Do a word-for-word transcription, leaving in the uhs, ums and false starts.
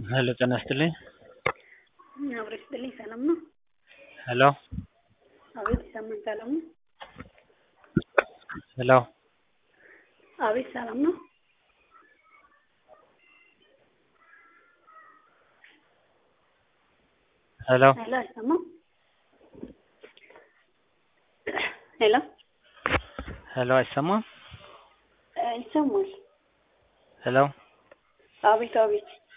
ሄሎ ጤና ይስጥልኝ። አብሮ ይስጥልኝ። ሰላም ነው? ሄሎ አቤት ይሰማል። ሰላም ነው? ሄሎ አቤት ሰላም ነው? ሄሎ ሄሎ አይሰማም? ሄሎ ሄሎ አይሰማም? ይሰማል። ሄሎ አቤት አቤት